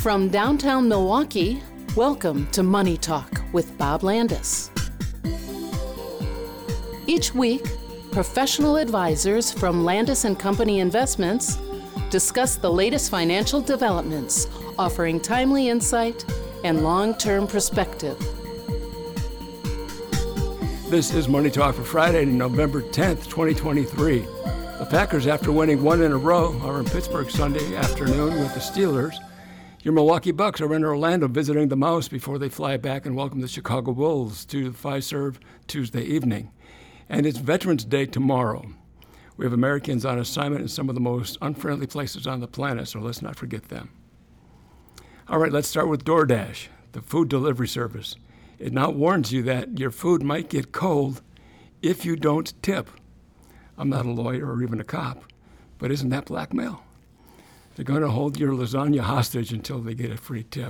From downtown Milwaukee, welcome to Money Talk with Bob Landis. Each week, professional advisors from Landis & Company Investments discuss the latest financial developments, offering timely insight and long-term perspective. This is Money Talk for Friday, November 10th, 2023. The Packers, after winning one in a row, are in Pittsburgh Sunday afternoon with the Steelers. Your Milwaukee Bucks are in Orlando visiting the Mouse before they fly back and welcome the Chicago Bulls to Fiserv Tuesday evening. And it's Veterans Day tomorrow. We have Americans on assignment in some of the most unfriendly places on the planet, so let's not forget them. All right, let's start with DoorDash, the food delivery service. It now warns you that your food might get cold if you don't tip. I'm not a lawyer or even a cop, but isn't that blackmail? They're going to hold your lasagna hostage until they get a free tip.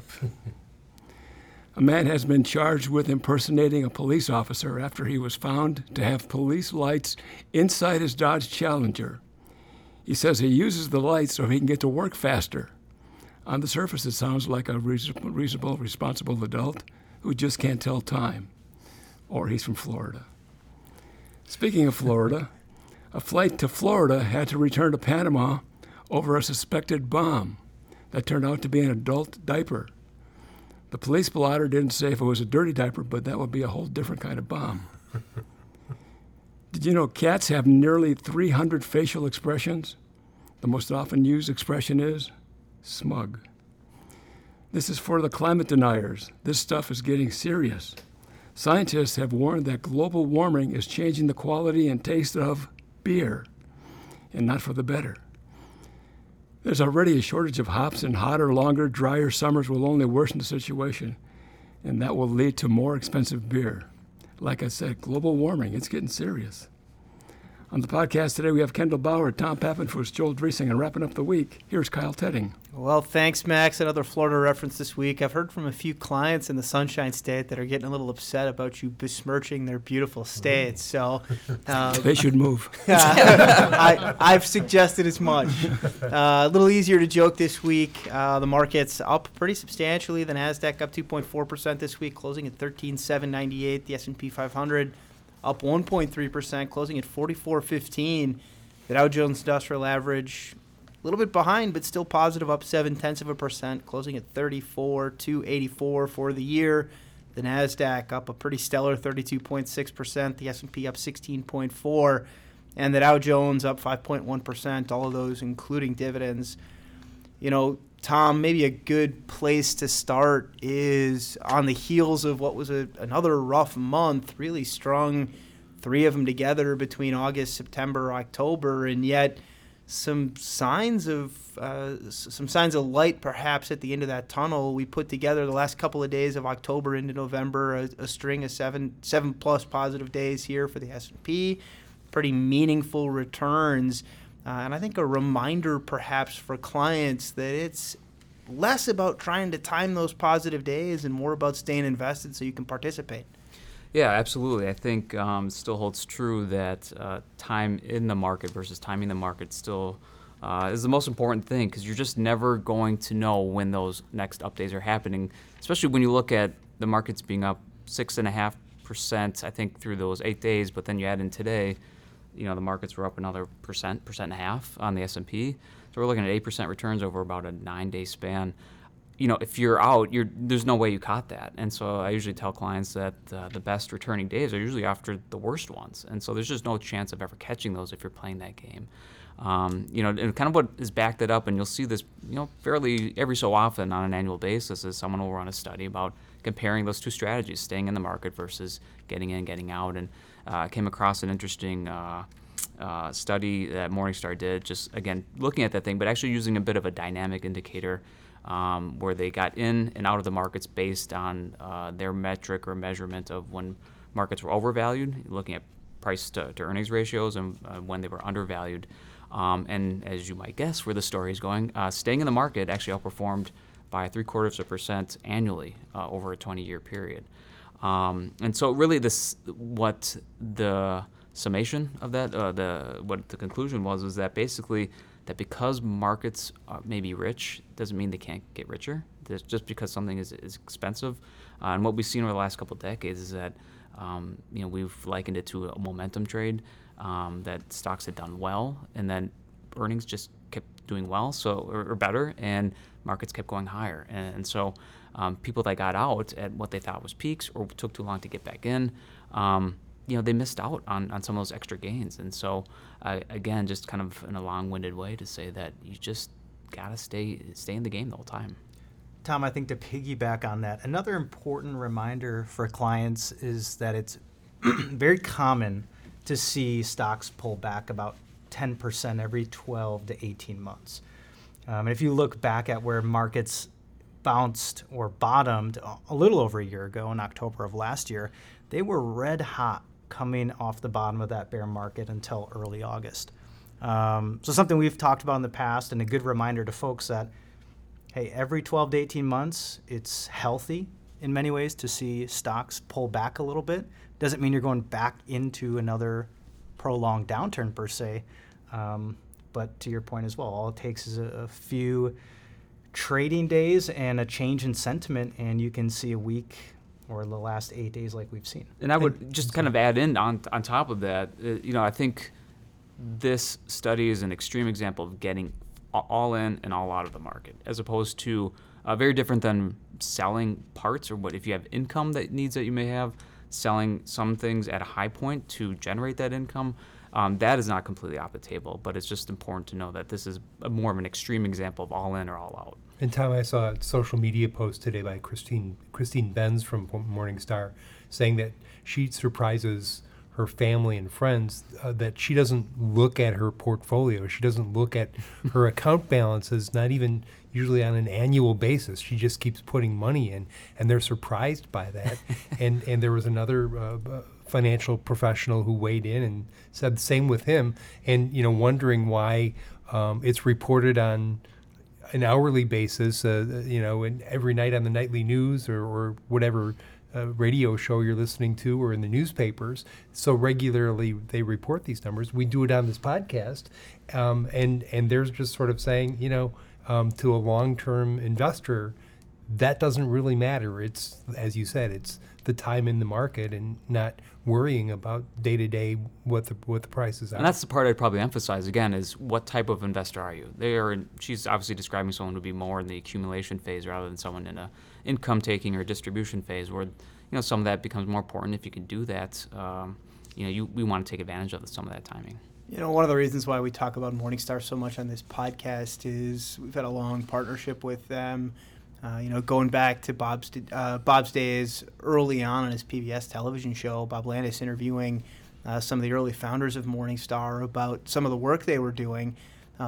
A man has been charged with impersonating a police officer after he was found to have police lights inside his Dodge Challenger. He says he uses the lights so he can get to work faster. On the surface, it sounds like a reasonable, responsible adult who just can't tell time. Or he's from Florida. Speaking of Florida, a flight to Florida had to return to Panama over a suspected bomb that turned out to be an adult diaper. The police blotter didn't say if it was a dirty diaper, but that would be a whole different kind of bomb. Did you know cats have nearly 300 facial expressions? The most often used expression is smug. This is for the climate deniers. This stuff is getting serious. Scientists have warned that global warming is changing the quality and taste of beer, and not for the better. There's already a shortage of hops, and hotter, longer, drier summers will only worsen the situation, and that will lead to more expensive beer. Like I said, global warming, it's getting serious. On the podcast today, we have Kendall Bauer, Tom Pappenfuss, Joel Driesing, and wrapping up the week, here's Kyle Tedding. Well, thanks, Max. Another Florida reference this week. I've heard from a few clients in the Sunshine State that are getting a little upset about you besmirching their beautiful states. So they should move. I've suggested as much. A little easier to joke this week. The market's up pretty substantially. The NASDAQ up 2.4% this week, closing at 13,798. The S&P 500 up 1.3%, closing at 44.15. The Dow Jones Industrial Average a little bit behind, but still positive, up 0.7%, closing at 34,284 for the year. The NASDAQ up a pretty stellar 32.6%. The S&P up 16.4%, and the Dow Jones up 5.1%. All of those including dividends. You know, Tom, maybe a good place to start is on the heels of what was another rough month, really strong, three of them together between August, September, October, and yet some signs of light perhaps at the end of that tunnel. We put together the last couple of days of October into November a string of seven plus positive days here for the S&P, pretty meaningful returns. And I think a reminder perhaps for clients that it's less about trying to time those positive days and more about staying invested so you can participate. Yeah, absolutely. I think it still holds true that time in the market versus timing the market still is the most important thing, because you're just never going to know when those next up days are happening, especially when you look at the markets being up 6.5%, I think, through those 8 days, but then you add in today, you know, the markets were up another percent and a half on the S&P. So we're looking at 8% returns over about a 9-day span. You know, if you're out, there's no way you caught that. And so I usually tell clients that the best returning days are usually after the worst ones. And so there's just no chance of ever catching those if you're playing that game. You know, and kind of what is backed it up, and you'll see this, you know, fairly every so often on an annual basis, is someone will run a study about comparing those two strategies, staying in the market versus getting in, getting out. And I came across an interesting study that Morningstar did, just, again, looking at that thing, but actually using a bit of a dynamic indicator where they got in and out of the markets based on their metric or measurement of when markets were overvalued, looking at price to earnings ratios, and when they were undervalued. And as you might guess where the story is going, staying in the market actually outperformed by 0.75% annually over a 20-year period. And so really what the summation of that, what the conclusion was that basically that because markets may be rich doesn't mean they can't get richer. Just because something is expensive. And what we've seen over the last couple of decades is that we've likened it to a momentum trade, that stocks had done well, and then earnings just kept doing well, or better, and markets kept going higher. And so people that got out at what they thought was peaks or took too long to get back in, they missed out on some of those extra gains. And so, again, just kind of in a long-winded way to say that you just got to stay in the game the whole time. Tom, I think to piggyback on that, another important reminder for clients is that it's very common to see stocks pull back about 10% every 12 to 18 months. And if you look back at where markets bounced or bottomed a little over a year ago in October of last year, they were red hot coming off the bottom of that bear market until early August. So something we've talked about in the past, and a good reminder to folks that, hey, every 12 to 18 months, it's healthy in many ways to see stocks pull back a little bit. Doesn't mean you're going back into another prolonged downturn per se, but to your point as well, all it takes is a few trading days and a change in sentiment, and you can see a week or the last 8 days like we've seen. And I would just kind of add in on top of that, I think this study is an extreme example of getting all in and all out of the market, as opposed to very different than selling parts, or what if you have income that you may have, selling some things at a high point to generate that income. That is not completely off the table, but it's just important to know that this is more of an extreme example of all in or all out. And Tom, I saw a social media post today by Christine Benz from Morningstar saying that she surprises her family and friends that she doesn't look at her portfolio. She doesn't look at her account balances, not even usually on an annual basis. She just keeps putting money in, and they're surprised by that. and there was another financial professional who weighed in and said the same with him, and wondering why it's reported on an hourly basis, and every night on the nightly news or whatever radio show you're listening to, or in the newspapers. So regularly they report these numbers. We do it on this podcast, and they're just sort of saying, to a long-term investor, that doesn't really matter. It's, as you said, it's the time in the market and not worrying about day-to-day what the prices are. And that's the part I'd probably emphasize again, is what type of investor are you? She's obviously describing someone who would be more in the accumulation phase rather than someone in a income-taking or distribution phase, where some of that becomes more important. If you can do that, we want to take advantage of some of that timing. One of the reasons why we talk about Morningstar so much on this podcast is we've had a long partnership with them. Going back to Bob's days early on his PBS television show, Bob Landis interviewing some of the early founders of Morningstar about some of the work they were doing,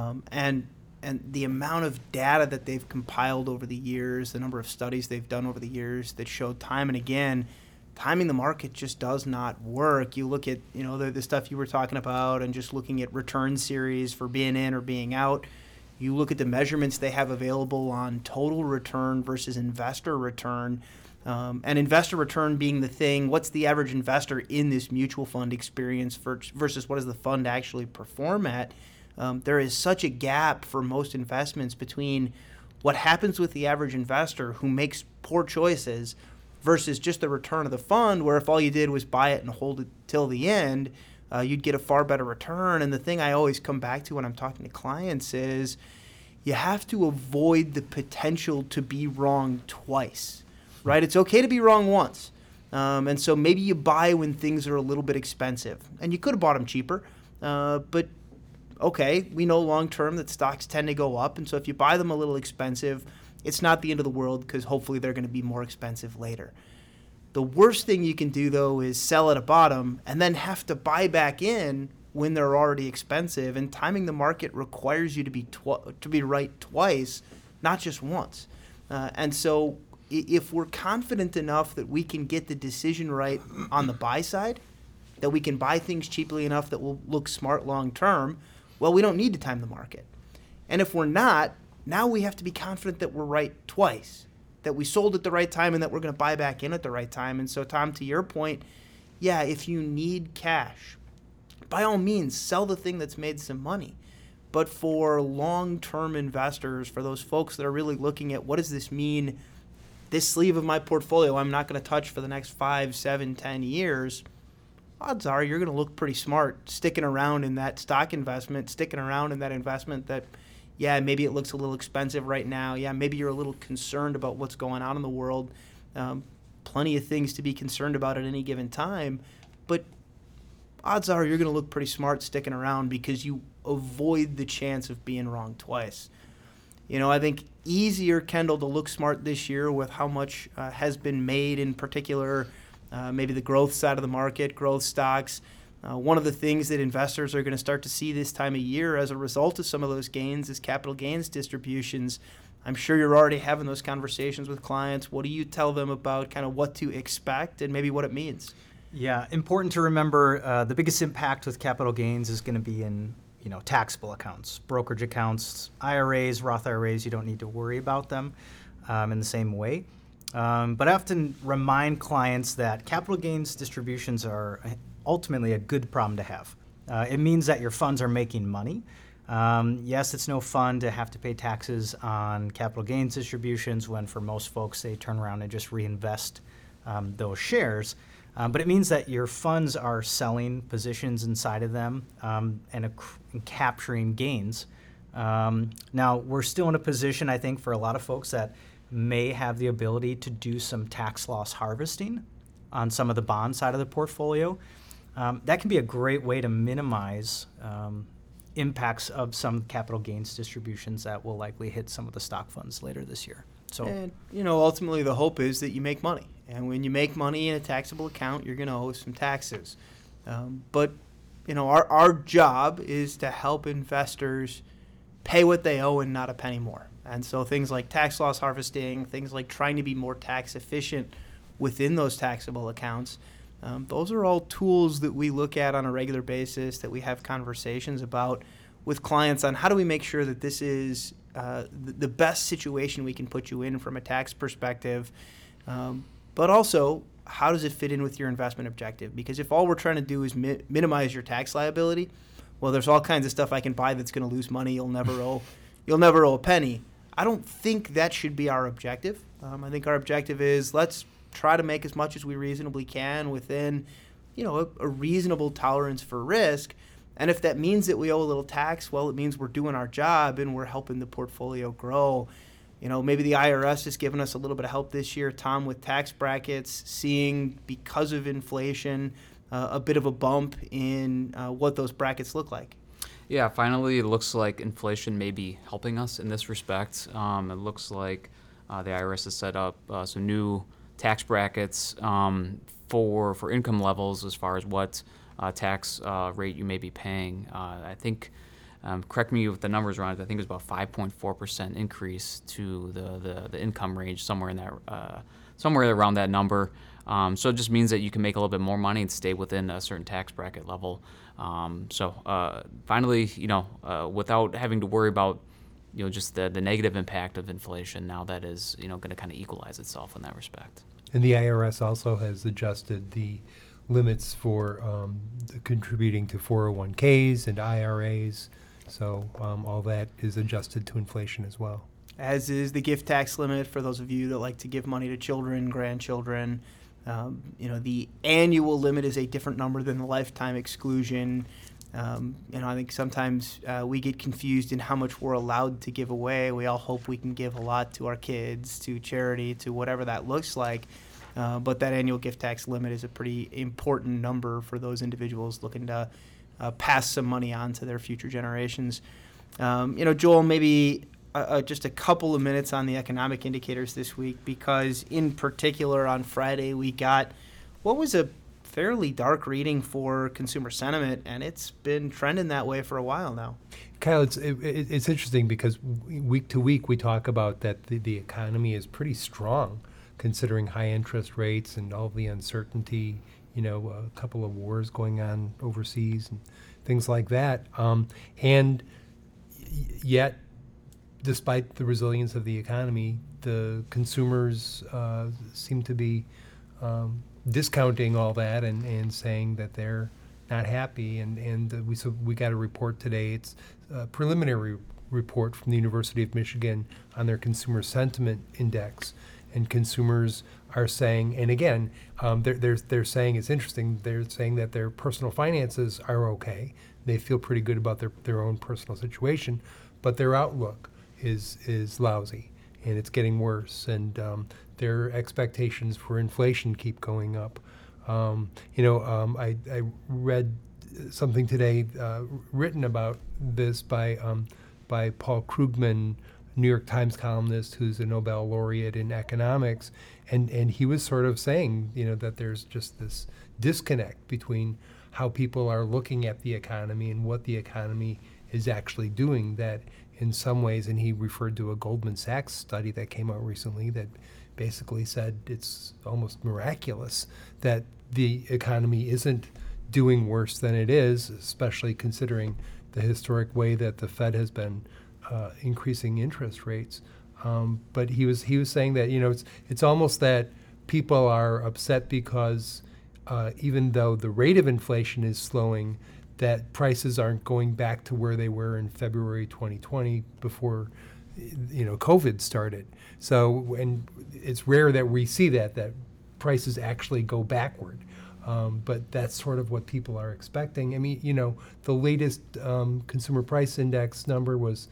and the amount of data that they've compiled over the years, the number of studies they've done over the years that show time and again, timing the market just does not work. You look at the stuff you were talking about, and just looking at return series for being in or being out. You look at the measurements they have available on total return versus investor return, and investor return being the thing, what's the average investor in this mutual fund experience versus what does the fund actually perform at? There is such a gap for most investments between what happens with the average investor who makes poor choices versus just the return of the fund, where if all you did was buy it and hold it till the end, you'd get a far better return. And the thing I always come back to when I'm talking to clients is you have to avoid the potential to be wrong twice, right? It's okay to be wrong once. And so maybe you buy when things are a little bit expensive. And you could have bought them cheaper, but okay, we know long term that stocks tend to go up. And so if you buy them a little expensive, it's not the end of the world, because hopefully they're going to be more expensive later. The worst thing you can do, though, is sell at a bottom and then have to buy back in when they're already expensive. And timing the market requires you to be right twice, not just once. And so if we're confident enough that we can get the decision right on the buy side, that we can buy things cheaply enough that will look smart long term, well, we don't need to time the market. And if we're not, now we have to be confident that we're right twice, that we sold at the right time and that we're going to buy back in at the right time. And so, Tom, to your point, yeah, if you need cash, by all means, sell the thing that's made some money. But for long-term investors, for those folks that are really looking at what does this mean, this sleeve of my portfolio I'm not going to touch for the next 5, 7, 10 years, odds are you're going to look pretty smart sticking around in that stock investment, sticking around in that investment that, yeah, maybe it looks a little expensive right now. Yeah, maybe you're a little concerned about what's going on in the world. Plenty of things to be concerned about at any given time. But odds are you're going to look pretty smart sticking around because you avoid the chance of being wrong twice. I think easier, Kendall, to look smart this year with how much has been made, in particular, maybe the growth side of the market, growth stocks. One of the things that investors are going to start to see this time of year as a result of some of those gains is capital gains distributions. I'm sure you're already having those conversations with clients. What do you tell them about kind of what to expect and maybe what it means? Yeah, important to remember the biggest impact with capital gains is going to be in taxable accounts, brokerage accounts, IRAs, Roth IRAs. You don't need to worry about them in the same way. But I often remind clients that capital gains distributions are ultimately a good problem to have. It means that your funds are making money. Yes, it's no fun to have to pay taxes on capital gains distributions when for most folks they turn around and just reinvest those shares. But it means that your funds are selling positions inside of them and capturing gains. Now, we're still in a position, I think, for a lot of folks that may have the ability to do some tax loss harvesting on some of the bond side of the portfolio. That can be a great way to minimize impacts of some capital gains distributions that will likely hit some of the stock funds later this year. And, ultimately the hope is that you make money. And when you make money in a taxable account, you're going to owe some taxes. But our job is to help investors pay what they owe and not a penny more. And so things like tax loss harvesting, things like trying to be more tax efficient within those taxable accounts, those are all tools that we look at on a regular basis, that we have conversations about with clients on how do we make sure that this is the best situation we can put you in from a tax perspective, but also how does it fit in with your investment objective? Because if all we're trying to do is minimize your tax liability, well, there's all kinds of stuff I can buy that's going to lose money. You'll never owe a penny. I don't think that should be our objective. I think our objective is let's try to make as much as we reasonably can within, a reasonable tolerance for risk. And if that means that we owe a little tax, well, it means we're doing our job and we're helping the portfolio grow. Maybe the IRS has given us a little bit of help this year, Tom, with tax brackets, seeing because of inflation a bit of a bump in what those brackets look like. Yeah, finally, it looks like inflation may be helping us in this respect. It looks like the IRS has set up some new tax brackets for income levels as far as what tax rate you may be paying. I think, correct me if the numbers are wrong, I think it was about 5.4% increase to the income range, somewhere in that somewhere around that number. So it just means that you can make a little bit more money and stay within a certain tax bracket level. So finally, without having to worry about just the negative impact of inflation, now that is going to kind of equalize itself in that respect. And the IRS also has adjusted the limits for contributing to 401ks and IRAs. So all that is adjusted to inflation as well. As is the gift tax limit for those of you that like to give money to children, grandchildren. The annual limit is a different number than the lifetime exclusion. I think sometimes we get confused in how much we're allowed to give away. We all hope we can give a lot to our kids, to charity, to whatever that looks like. But that annual gift tax limit is a pretty important number for those individuals looking to pass some money on to their future generations. Joel, maybe just a couple of minutes on the economic indicators this week, because in particular on Friday we got what was a fairly dark reading for consumer sentiment, and it's been trending that way for a while now. Kyle, it's interesting because week to week we talk about that the economy is pretty strong considering high interest rates and all the uncertainty, a couple of wars going on overseas and things like that. And yet, despite the resilience of the economy, the consumers seem to be discounting all that and saying that they're not happy. And we got a report today. It's a preliminary report from the University of Michigan on their consumer sentiment index, and consumers are saying, and again, they're saying it's interesting. They're saying that their personal finances are okay. They feel pretty good about their own personal situation, but their outlook is lousy, and it's getting worse. And their expectations for inflation keep going up. I read something today written about this by Paul Krugman, New York Times columnist who's a Nobel laureate in economics, and he was sort of saying, that there's just this disconnect between how people are looking at the economy and what the economy is actually doing, that in some ways, and he referred to a Goldman Sachs study that came out recently that basically said it's almost miraculous that the economy isn't doing worse than it is, especially considering the historic way that the Fed has been increasing interest rates. But he was saying that it's almost that people are upset because even though the rate of inflation is slowing, that prices aren't going back to where they were in February 2020 before COVID started. So, and it's rare that we see that prices actually go backward. But that's sort of what people are expecting. I mean, the latest consumer price index number was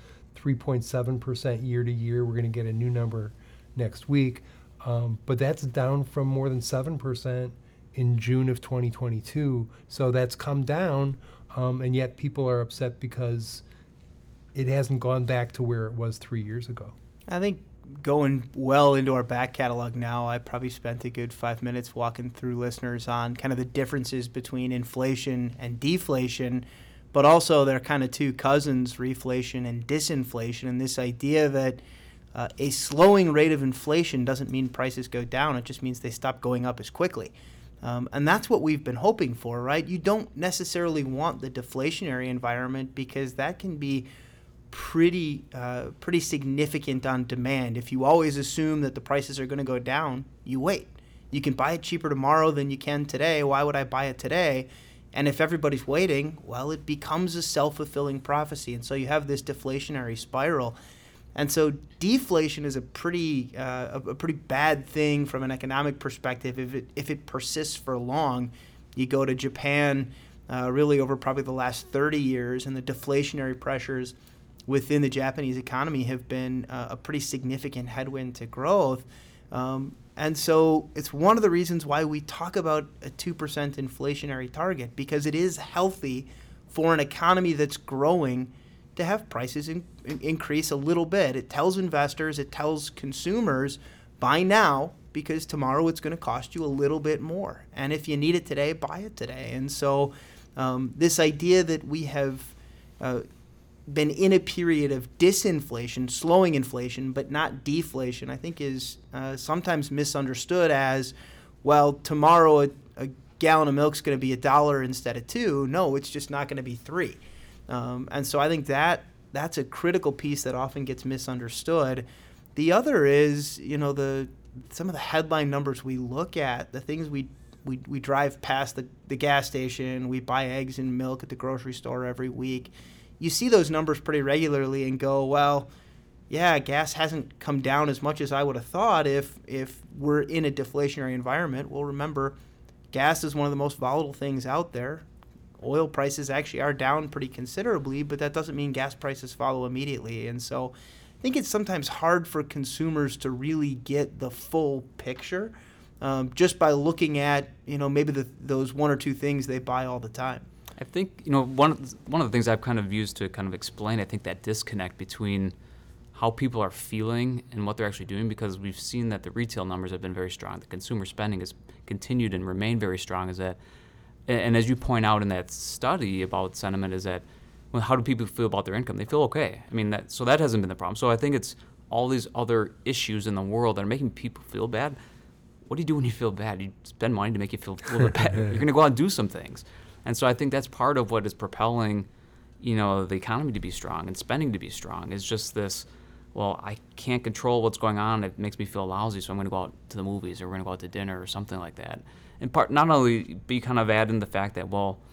3.7% year to year. We're going to get a new number next week. But that's down from more than 7% in June of 2022. So that's come down, and yet people are upset because it hasn't gone back to where it was 3 years ago. I think going well into our back catalog now, I probably spent a good 5 minutes walking through listeners on kind of the differences between inflation and deflation, but also they're kind of two cousins, reflation and disinflation, and this idea that a slowing rate of inflation doesn't mean prices go down, it just means they stop going up as quickly. And that's what we've been hoping for, right? You don't necessarily want the deflationary environment because that can be pretty significant on demand. If you always assume that the prices are going to go down, you wait. You can buy it cheaper tomorrow than you can today. Why would I buy it today? And if everybody's waiting, well, it becomes a self-fulfilling prophecy. And so you have this deflationary spiral. And so deflation is a pretty bad thing from an economic perspective if it persists for long. You go to Japan really over probably the last 30 years, and the deflationary pressures within the Japanese economy have been a pretty significant headwind to growth. And so it's one of the reasons why we talk about a 2% inflationary target, because it is healthy for an economy that's growing to have prices increase a little bit. It tells investors, it tells consumers, buy now because tomorrow it's going to cost you a little bit more. And if you need it today, buy it today. And so this idea that we have been in a period of disinflation, slowing inflation, but not deflation, I think is sometimes misunderstood as, well, tomorrow a gallon of milk is going to be $1 instead of $2. No, it's just not going to be $3. And so I think that's a critical piece that often gets misunderstood. The other is, some of the headline numbers we look at, the things we drive past the gas station, we buy eggs and milk at the grocery store every week. You see those numbers pretty regularly and go, well, yeah, gas hasn't come down as much as I would have thought if we're in a deflationary environment. Well, remember, gas is one of the most volatile things out there. Oil prices actually are down pretty considerably, but that doesn't mean gas prices follow immediately. And so I think it's sometimes hard for consumers to really get the full picture just by looking at, maybe those one or two things they buy all the time. I think, one of the things I've kind of used to kind of explain, I think, that disconnect between how people are feeling and what they're actually doing, because we've seen that the retail numbers have been very strong. The consumer spending has continued and remained very strong. And as you point out in that study about sentiment, is that, well, how do people feel about their income? They feel okay. I mean, so that hasn't been the problem. So I think it's all these other issues in the world that are making people feel bad. What do you do when you feel bad? You spend money to make you feel a little bit better. You're going to go out and do some things. And so I think that's part of what is propelling, the economy to be strong and spending to be strong, is just this, well, I can't control what's going on. It makes me feel lousy, so I'm going to go out to the movies, or we're going to go out to dinner or something like that. And not only, but you kind of add in the fact that, well,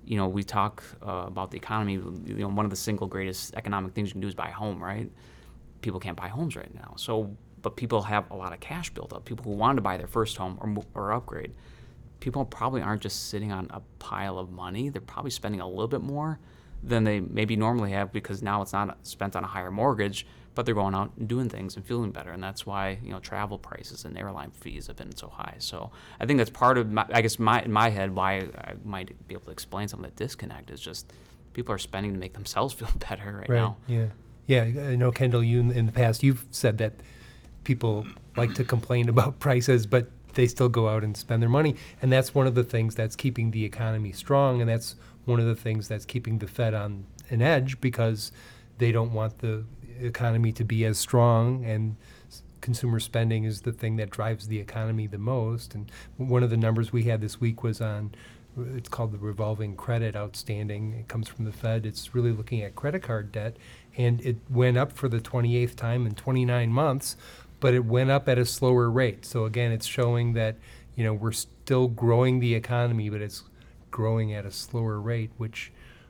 we talk about the economy. One of the single greatest economic things you can do is buy a home, right? People can't buy homes right now. But people have a lot of cash built up. People who want to buy their first home or upgrade. People probably aren't just sitting on a pile of money. They're probably spending a little bit more than they maybe normally have, because now it's not spent on a higher mortgage, but they're going out and doing things and feeling better. And that's why, travel prices and airline fees have been so high. So I think that's part of, in my head, why I might be able to explain some of that disconnect is just people are spending to make themselves feel better right now. Yeah. I know, Kendall, you in the past, you've said that people like to complain about prices, but they still go out and spend their money. And that's one of the things that's keeping the economy strong. And that's one of the things that's keeping the Fed on an edge, because they don't want the economy to be as strong, and consumer spending is the thing that drives the economy the most. And one of the numbers we had this week was it's called the revolving credit outstanding. It comes from the Fed. It's really looking at credit card debt, and it went up for the 28th time in 29 months, but it went up at a slower rate. So again, it's showing that, we're still growing the economy, but it's growing at a slower rate, which,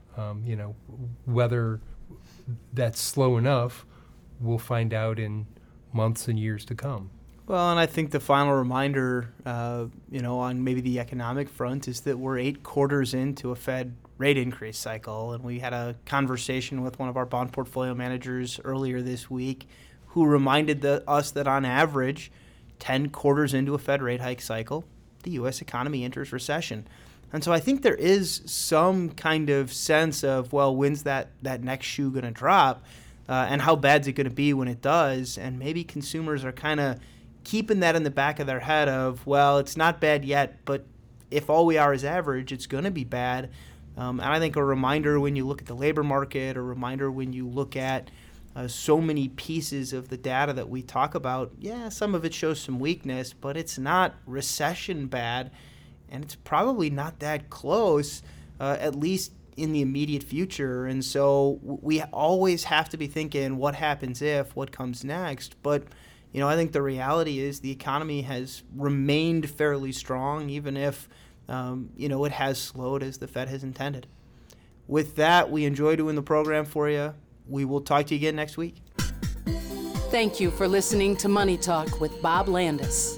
whether that's slow enough, we'll find out in months and years to come. Well, and I think the final reminder, on maybe the economic front is that we're 8 quarters into a Fed rate increase cycle. And we had a conversation with one of our bond portfolio managers earlier this week who reminded us that on average, 10 quarters into a Fed rate hike cycle, the U.S. economy enters recession. And so I think there is some kind of sense of, well, when's that next shoe going to drop, and how bad's it going to be when it does? And maybe consumers are kind of keeping that in the back of their head of, well, it's not bad yet, but if all we are is average, it's going to be bad. And I think a reminder when you look at the labor market, a reminder when you look at so many pieces of the data that we talk about, some of it shows some weakness, but it's not recession bad. And it's probably not that close, at least in the immediate future. And so we always have to be thinking, what happens if, what comes next? But, I think the reality is the economy has remained fairly strong, even if, it has slowed as the Fed has intended. With that, we enjoy doing the program for you. We will talk to you again next week. Thank you for listening to Money Talk with Bob Landis.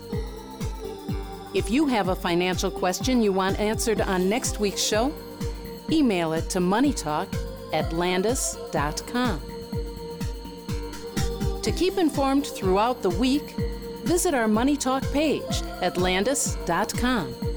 If you have a financial question you want answered on next week's show, email it to moneytalk@landis.com. To keep informed throughout the week, visit our Money Talk page at landis.com.